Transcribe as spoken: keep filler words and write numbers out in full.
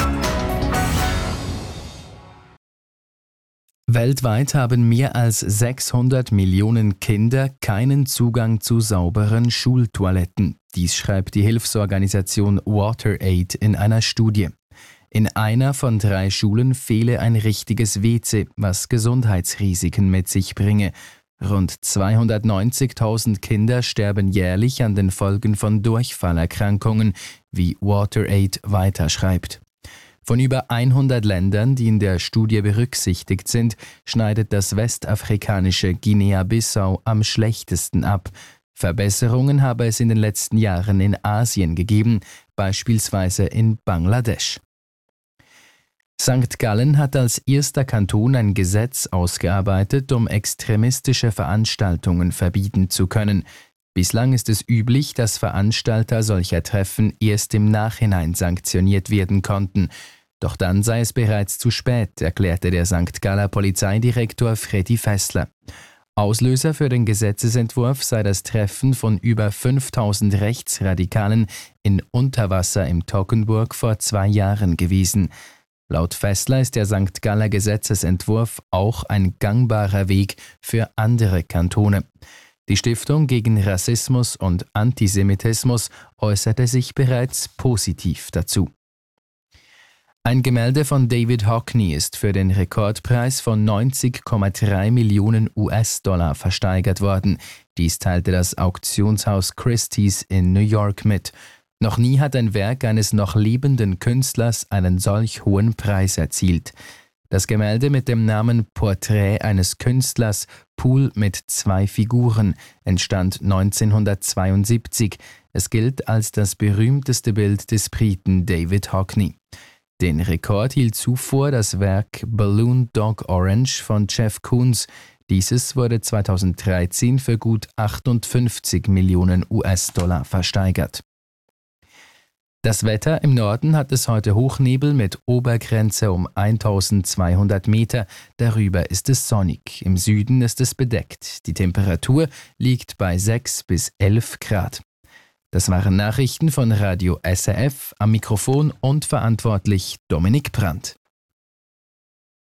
Weltweit haben mehr als sechshundert Millionen Kinder keinen Zugang zu sauberen Schultoiletten. Dies schreibt die Hilfsorganisation WaterAid in einer Studie. In einer von drei Schulen fehle ein richtiges W C, was Gesundheitsrisiken mit sich bringe. Rund zweihundertneunzigtausend Kinder sterben jährlich an den Folgen von Durchfallerkrankungen, wie WaterAid weiterschreibt. Von über hundert Ländern, die in der Studie berücksichtigt sind, schneidet das westafrikanische Guinea-Bissau am schlechtesten ab. Verbesserungen habe es in den letzten Jahren in Asien gegeben, beispielsweise in Bangladesch. Sankt Gallen hat als erster Kanton ein Gesetz ausgearbeitet, um extremistische Veranstaltungen verbieten zu können. Bislang ist es üblich, dass Veranstalter solcher Treffen erst im Nachhinein sanktioniert werden konnten. Doch dann sei es bereits zu spät, erklärte der Sankt Galler Polizeidirektor Freddy Fessler. Auslöser für den Gesetzesentwurf sei das Treffen von über fünftausend Rechtsradikalen in Unterwasser im Toggenburg vor zwei Jahren gewesen. Laut Fessler ist der Sankt Galler Gesetzesentwurf auch ein gangbarer Weg für andere Kantone. Die Stiftung gegen Rassismus und Antisemitismus äußerte sich bereits positiv dazu. Ein Gemälde von David Hockney ist für den Rekordpreis von neunzig Komma drei Millionen U S-Dollar versteigert worden. Dies teilte das Auktionshaus Christie's in New York mit. Noch nie hat ein Werk eines noch lebenden Künstlers einen solch hohen Preis erzielt. Das Gemälde mit dem Namen Porträt eines Künstlers, Pool mit zwei Figuren, entstand neunzehnhundertzweiundsiebzig. Es gilt als das berühmteste Bild des Briten David Hockney. Den Rekord hielt zuvor das Werk Balloon Dog Orange von Jeff Koons. Dieses wurde zweitausenddreizehn für gut achtundfünfzig Millionen U S-Dollar versteigert. Das Wetter: im Norden hat es heute Hochnebel mit Obergrenze um eintausendzweihundert Meter, darüber ist es sonnig, im Süden ist es bedeckt. Die Temperatur liegt bei sechs bis elf Grad. Das waren Nachrichten von Radio S R F, am Mikrofon und verantwortlich Dominik Brandt.